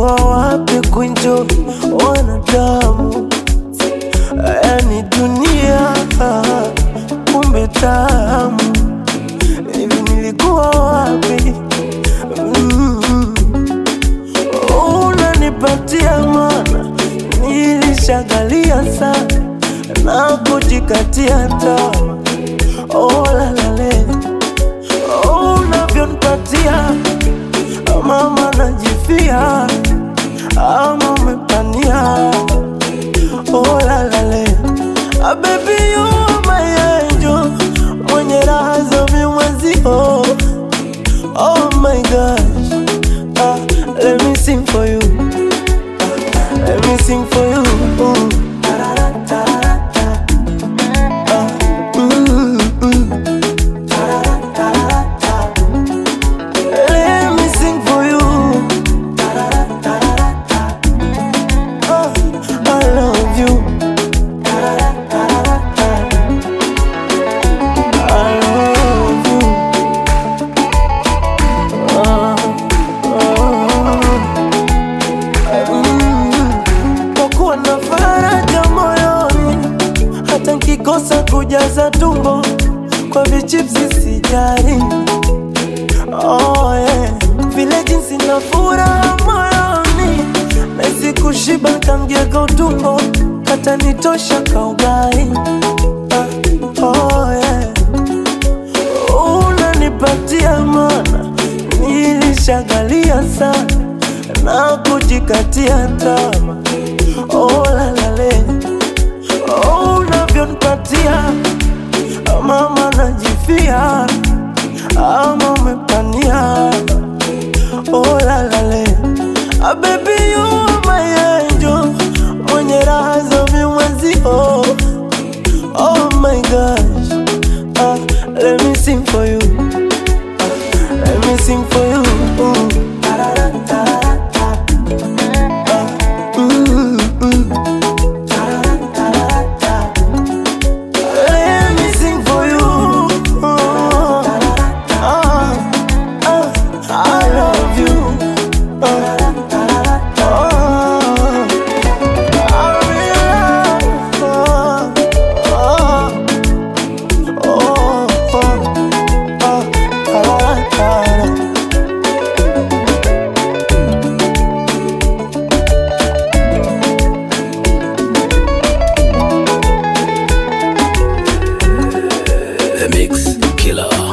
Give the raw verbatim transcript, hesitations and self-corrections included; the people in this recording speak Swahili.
nilikuwa wapi kuenjoy wanadamu? Yani dunia kumbe tamu. Hivi nilikuwa wapi? mm-hmm. Unanipatia mana nilishagalia sana na kujikatia tamaa. Oh la la le, oh unavyonipatia mama najifia, ama umepania. Oh la la le, ah baby you are my angel, mwenye raha za mimwezio. Oh my gosh, ah, let me sing for you, ah, let me sing for you. Ooh. Kosa kujaza tumbo kwa vichipsi sijari. Oh yeah, vile jinsi na furaha moyoni, naisi kushiba kamgego tumbo, kata nitosha kaugai. uh, Oh yeah, unanipatia mana nilishagalia sana na kujikatia tamaa. Oh la la le, oh unavyonipatia mama najifia, ama umepania. Oh la la le, ah baby you are my angel, mwenye raha za mimwezio. Oh my gosh, ah, let me sing for you, ah, let me sing for you. Ooh. The Mix Killer.